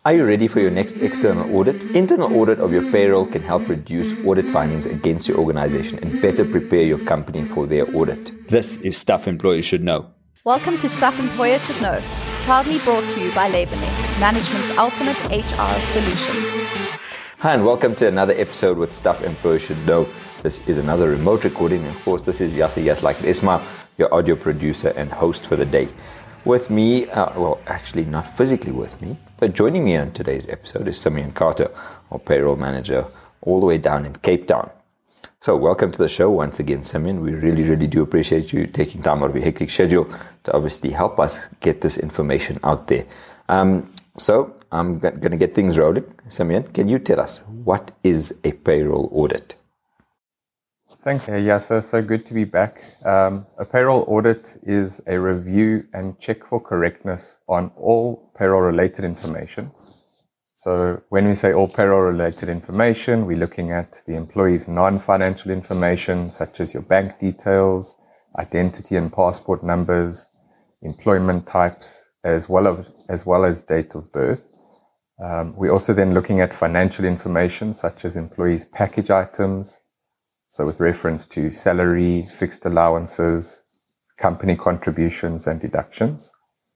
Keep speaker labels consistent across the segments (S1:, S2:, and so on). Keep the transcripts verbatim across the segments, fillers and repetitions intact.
S1: Are you ready for your next external audit? Internal audit of your payroll can help reduce audit findings against your organization and better prepare your company for their audit. This is Stuff Employers Should Know.
S2: Welcome to Stuff Employers Should Know, proudly brought to you by LabourNet, management's ultimate H R solution.
S1: Hi, and welcome to another episode with Stuff Employers Should Know. This is another remote recording. Of course, this is Yasser Yaslak Ismail, your audio producer and host for the day. With me, uh, well, actually not physically with me, but joining me on today's episode is Simeon Carter, our payroll manager, all the way down in Cape Town. So welcome to the show once again, Simeon. We really, really do appreciate you taking time out of your hectic schedule to obviously help us get this information out there. Um, so I'm g- going to get things rolling. Simeon, can you tell us, what is a payroll audit?
S3: Thanks, Yasser. So good to be back. Um, a payroll audit is a review and check for correctness on all payroll-related information. So when we say all payroll-related information, we're looking at the employee's non-financial information, such as your bank details, identity and passport numbers, employment types, as well as, as, well as date of birth. Um, we're also then looking at financial information, such as employees' package items, so with reference to salary, fixed allowances, company contributions and deductions.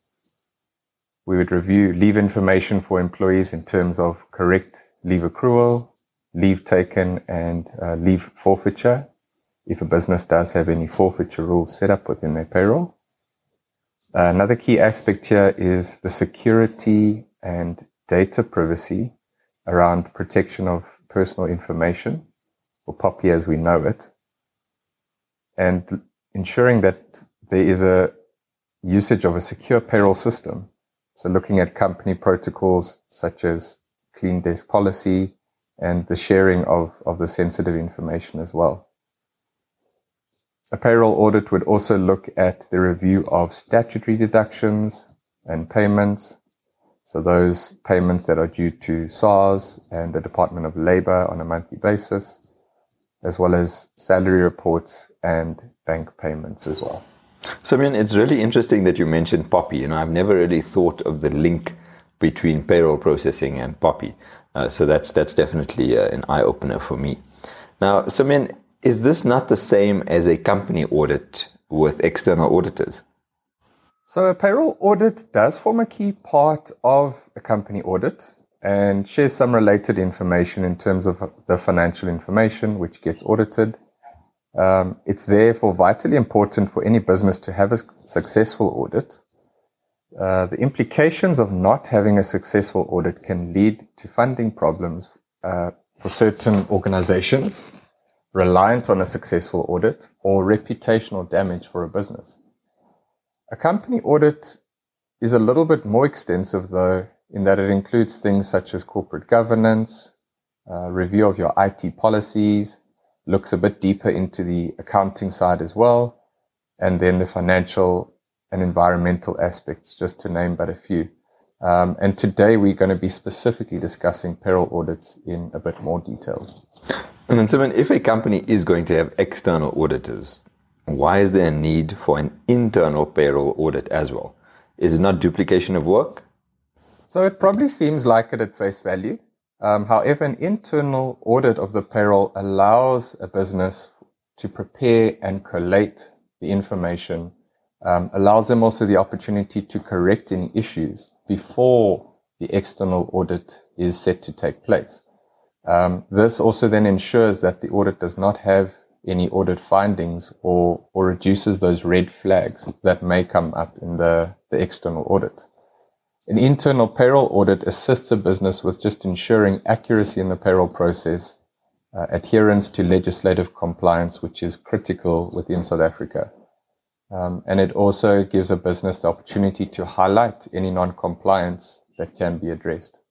S3: We would review leave information for employees in terms of correct leave accrual, leave taken, and uh, leave forfeiture, if a business does have any forfeiture rules set up within their payroll. Uh, another key aspect here is the security and data privacy around protection of personal information, or POPI as we know it, and ensuring that there is a usage of a secure payroll system. So looking at company protocols such as clean desk policy and the sharing of, of the sensitive information as well. A payroll audit would also look at the review of statutory deductions and payments. So those payments that are due to SARS and the Department of Labour on a monthly basis, as well as salary reports and bank payments as well.
S1: So, I mean, it's really interesting that you mentioned POPI. You know, I've never really thought of the link between payroll processing and POPI. Uh, so that's that's definitely uh, an eye-opener for me. Now, so, I mean, is this not the same as a company audit with external auditors?
S3: So a payroll audit does form a key part of a company audit and shares some related information in terms of the financial information which gets audited. Um, it's therefore vitally important for any business to have a successful audit. Uh, the implications of not having a successful audit can lead to funding problems uh, for certain organizations reliant on a successful audit, or reputational damage for a business. A company audit is a little bit more extensive, though, in that it includes things such as corporate governance, uh, review of your I T policies, looks a bit deeper into the accounting side as well, and then the financial and environmental aspects, just to name but a few. Um, and today we're going to be specifically discussing payroll audits in a bit more detail.
S1: And then, Simon, if a company is going to have external auditors, why is there a need for an internal payroll audit as well? Is it not duplication of work?
S3: So it probably seems like it at face value. Um, however, an internal audit of the payroll allows a business to prepare and collate the information, um, allows them also the opportunity to correct any issues before the external audit is set to take place. Um, this also then ensures that the audit does not have any audit findings or, or reduces those red flags that may come up in the, the external audit. An internal payroll audit assists a business with just ensuring accuracy in the payroll process, uh, adherence to legislative compliance, which is critical within South Africa. Um, and it also gives a business the opportunity to highlight any non-compliance that can be addressed.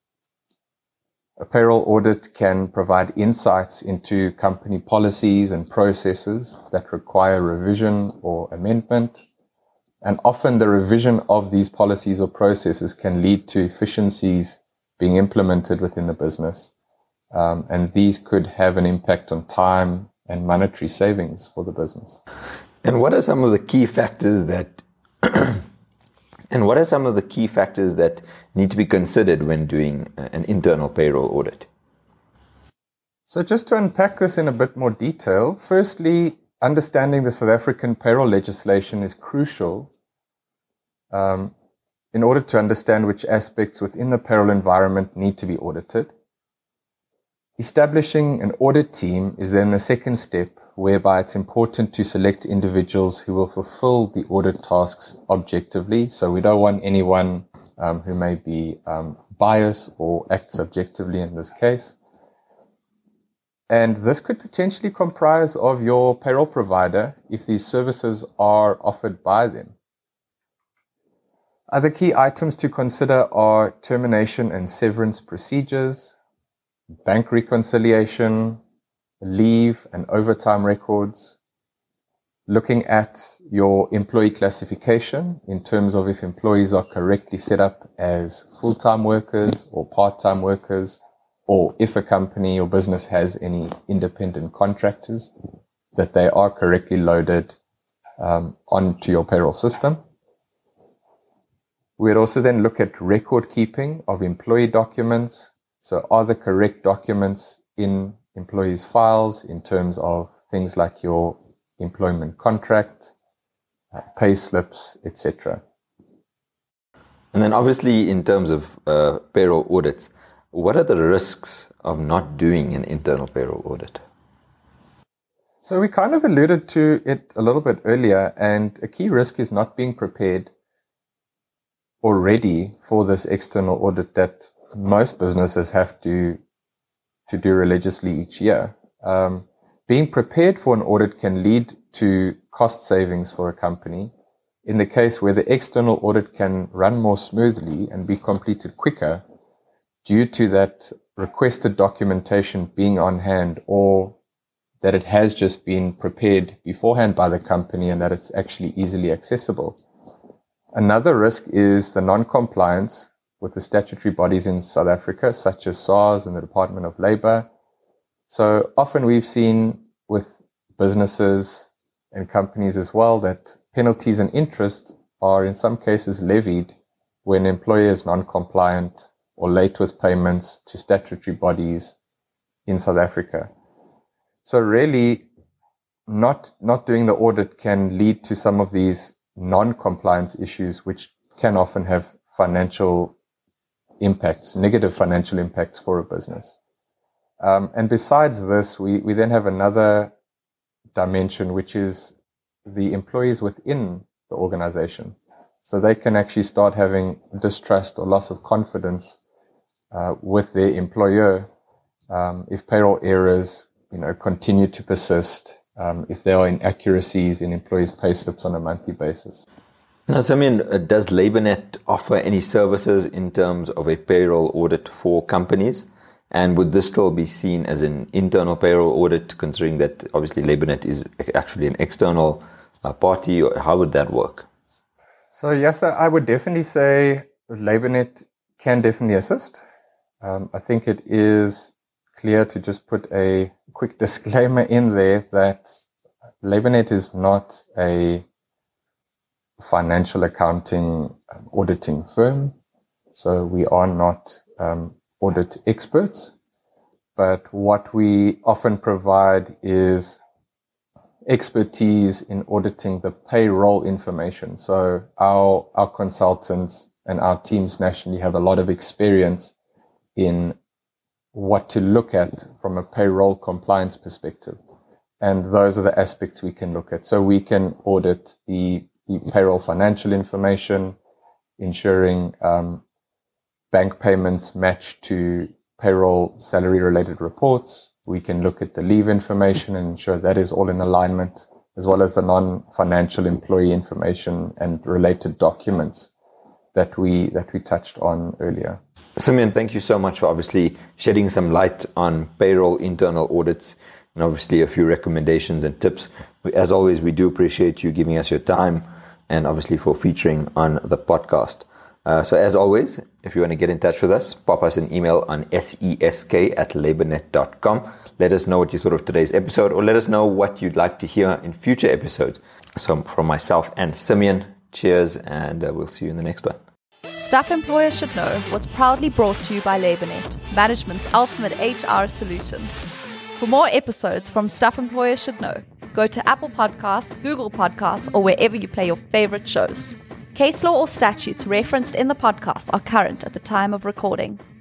S3: A payroll audit can provide insights into company policies and processes that require revision or amendment. And often the revision of these policies or processes can lead to efficiencies being implemented within the business. Um, and these could have an impact on time and monetary savings for the business.
S1: And what are some of the key factors that And what are some of the key factors that need to be considered when doing an internal payroll audit?
S3: So just to unpack this in a bit more detail, firstly, understanding the South African payroll legislation is crucial um, in order to understand which aspects within the payroll environment need to be audited. Establishing an audit team is then the second step, whereby it's important to select individuals who will fulfill the audit tasks objectively. So we don't want anyone um, who may be um, biased or act subjectively in this case. And this could potentially comprise of your payroll provider if these services are offered by them. Other key items to consider are termination and severance procedures, bank reconciliation, leave and overtime records, looking at your employee classification in terms of if employees are correctly set up as full-time workers or part-time workers, or if a company or business has any independent contractors, that they are correctly loaded um, onto your payroll system. We'd also then look at record keeping of employee documents. So are the correct documents in employees' files in terms of things like your employment contract, uh, pay slips, et cetera.
S1: And then obviously in terms of uh, payroll audits, what are the risks of not doing an internal payroll audit?
S3: So we kind of alluded to it a little bit earlier, and a key risk is not being prepared or ready for this external audit that most businesses have to to do religiously each year. Um, being prepared for an audit can lead to cost savings for a company in the case where the external audit can run more smoothly and be completed quicker due to that requested documentation being on hand, or that it has just been prepared beforehand by the company and that it's actually easily accessible. Another risk is the non-compliance with the statutory bodies in South Africa, such as SARS and the Department of Labour. So often we've seen with businesses and companies as well that penalties and interest are in some cases levied when an employer is non-compliant or late with payments to statutory bodies in South Africa. So really, not, not doing the audit can lead to some of these non-compliance issues, which can often have financial impacts, negative financial impacts for a business. Um, and besides this, we, we then have another dimension, which is the employees within the organization. So they can actually start having distrust or loss of confidence uh, with their employer um, if payroll errors, you know, continue to persist, um, if there are inaccuracies in employees' payslips on a monthly basis.
S1: Now, Simeon, does LabourNet offer any services in terms of a payroll audit for companies? And would this still be seen as an internal payroll audit, considering that obviously LabourNet is actually an external uh, party? Or how would that work?
S3: So yes, I would definitely say LabourNet can definitely assist. Um, I think it is clear to just put a quick disclaimer in there that LabourNet is not a financial accounting um, auditing firm. So we are not um, audit experts, but what we often provide is expertise in auditing the payroll information. So our, our consultants and our teams nationally have a lot of experience in what to look at from a payroll compliance perspective. And those are the aspects we can look at. So we can audit the the payroll financial information, ensuring um, bank payments match to payroll salary related reports. We can look at the leave information and ensure that is all in alignment, as well as the non-financial employee information and related documents that we that we touched on earlier.
S1: Simeon, thank you so much for obviously shedding some light on payroll internal audits and obviously a few recommendations and tips. As always, we do appreciate you giving us your time and obviously for featuring on the podcast. Uh, so as always, if you want to get in touch with us, pop us an email on sesk at labournet dot com. Let us know what you thought of today's episode, or let us know what you'd like to hear in future episodes. So from myself and Simeon, Cheers, and uh, we'll see you in the next one.
S2: Stuff Employers Should Know was proudly brought to you by LabourNet, management's ultimate H R solution. For more episodes from Stuff Employers Should Know, go to Apple Podcasts, Google Podcasts, or wherever you play your favorite shows. Case law or statutes referenced in the podcast are current at the time of recording.